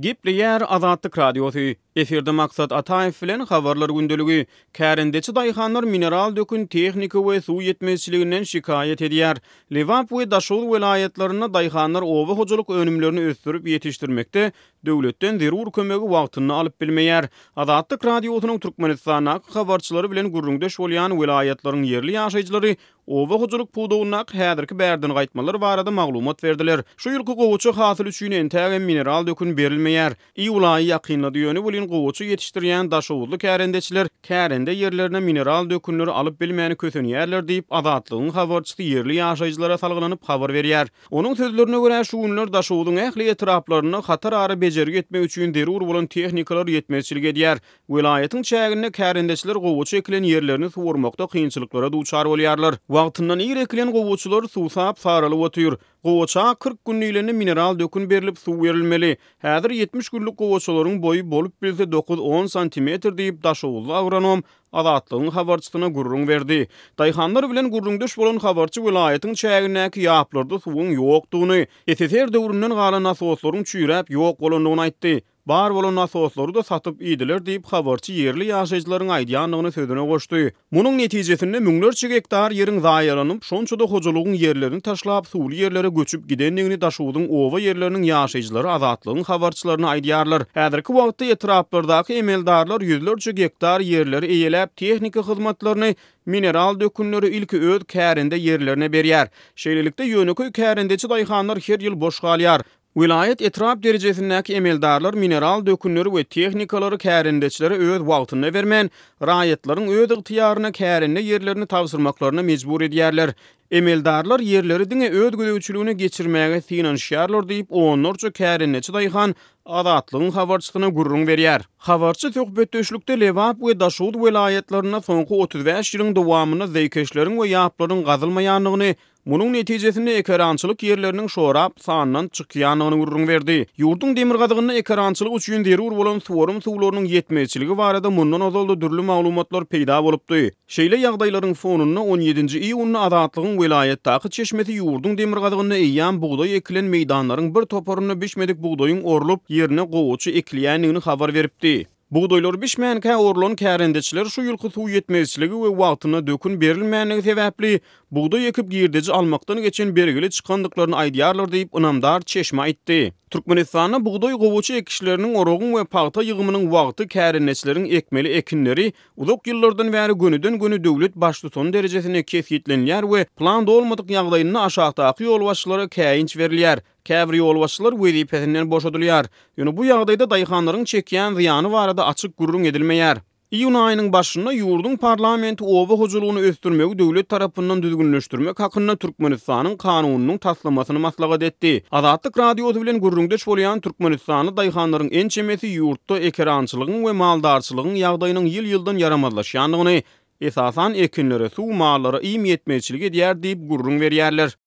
Gipleyer Azatlyk Radiosu. Eferde maksat Ataev bilen habarlar gündölügi. Kärendeçi daýhanlar mineral dökün tehnika we suw yetmezçiliginden şikayet edýär. Lewap we Daşol welaýatlaryna daýhanlar owa hojalyk önümlerini ösdürip ýetişdirmekde döwletden zerur kömegi wagtyny alyp bilmeýär. Azatlyk Radiosynyň Türkmenistana habarçylary bilen gurrundaş bolýan welaýatlaryň yerli ýaşaýjylary owa hojalyk puwdugyna häzirki bärden gaýtmalary barada maglumat berdiler. Şu ýylky gowuçy hasyl üçin entäge mineral dökün berilmeýär. Iwlaý ýakynlady ýöne bolan gowuçy ýetişdirýän Daşowly kärendeçiler kärende yerlerine mineral dökünleri alyp bilmäni kösenýärler diýip Azatlygyň habarçysy yerli ýaşaýjylara salgylanyp habar berýär. Onuň sözlerine görä şu günler Daşowlyň ähli etraplaryna hatar ara bejergi etmek üçin derur bolan tehnikalar ýetmezçilik edýär. Welaýatyň çäginde kärendeçiler gowuçy ekilen yerlerini suwurmakda kynçylyklara duçar bolýarlar. Wagtyndan ýer ekilen gowuçylar suw sap saralyp otyr. Gowaça 40 günlüklerine mineral dökün berilip suw berilmeli. Häzir 70 günlük gowaçalaryň boyu bolup bilse 9-10 cm diýip Daşowly agronom Azatlygyň habarçysyna gurrun berdi. Daýhanlar bilen gurrundaş bolan habarçy welaýatyň çägindäki ýaplarda suwuň ýokdugyny, SSR döwründen galan nasoslaryň çüýräp ýok bolandygyny aýtdy. Bar bolan nasoslary da satyp idiler diýip habarçy yerli ýaşaýjylaryň aýdýanlygyny sözüne goşdy. Munyň netijesinde müňlerçe hektar ýeriň zaýalanyp, şonçada hojalygyň yerlerini taşlap suwly yerlere göçüp gidenligini Daşowlyň owa yerleriniň ýaşaýjylary Azatlygyň habarçylaryna aýdýarlar. Häzirki wagtda etraplardaky emeldarlar ýüzlerçe hektar yerleri eýeläp tehnika hyzmatlaryny mineral dökünleri ilki öz kärinde yerlerine berýär. Şeýlelikde ýöneköy kärendeçi daýhanlar her ýyl boş galýar. Vilayet etrap derejesindäki emeldarlar mineral dökünleri we tehnikalary kärendeçilere öz wagtyny bermän, raýatlaryň öz ygtyýaryna kärinde yerlerini tawsyrmaklaryna mejbur edýärler. Emeldarlar yerleri diňe öz gödäwçiligine geçirmäge synanşýarlar diýip onlarça kärendeçi daýhan Azatlygyň habarçysyna gurrun berýär. Habarçy töhbetdeşlikde Lewap we Daşowly welaýatlaryna soňky 35 ýylyň dowamyna zeýkeşleriň we ýaplaryň gazylmaýanlygyny, munyň netijesinde ekerançylyk yerleriniň şorap sanynyň çykýanlygyny gurrun berdi. Ýurduň demirgazygyny ekerançylyk üçin derur bolan suwarym suwlarynyň ýetmezçiligi barada mundan azalda dürli maglumatlar peýda bolupdy. Şeýle ýagdaýlaryň fonuna 17-nji iýuny Azatlygyň welaýatdaky çeşmeti ýurduň demirgazygyny eýýän buğday ekilen meýdanlaryň bir toparyny biçmedik buğdaýyň orlup yerine gowuçy ekilýänligini habar beripdi. Buğdaýlar biçmänkä orlan kärendeçiler şu ýylky suw ýetmezçiligi we wagtyna dökün berilmänligi sebäpli buğday ekip girdeji almakdan geçen bergili çykandyklaryny aýdýarlar diýip ynamdar çeşme aýtdy. Türkmenistana buğday gowuçy ekişleriniň orogyň we paýta ýygymynyň wagty kärendeçileriň ekmeli ekinleri uzak ýyllardan bäri gönüden göni döwlet başly son derejesine kesýetlenýär we planda bolmadyk ýagdaýyny aşagdaky ýol başçylary käýinç berilýär. Käbir ýol başçylary wezipesinden boşadylýar. Ýöne bu ýagdaýda daýhanlaryň çekýän ziýany barada açyk gurrun edilmeýär. İýun aýynyň başynda ýurdun parlamenti owa hojalygyny ösdürmegi döwlet tarapyndan düzgünleşdirmek hakyna Türkmenistanyň kanunynyň taslamasyny maslahat etdi. Azatlyk Radiosy bilen gurrundaş bolýan Türkmenistany daýhanlaryň en çemesi ýurtda ekerançylygyň we maldarçylygyň ýagdaýynyň ýyl-ýyldan yaramazlaşýanlygyny, esasan ekinlere suw mallary iň ýetmezçilik edýär diýip gurrun berýärler.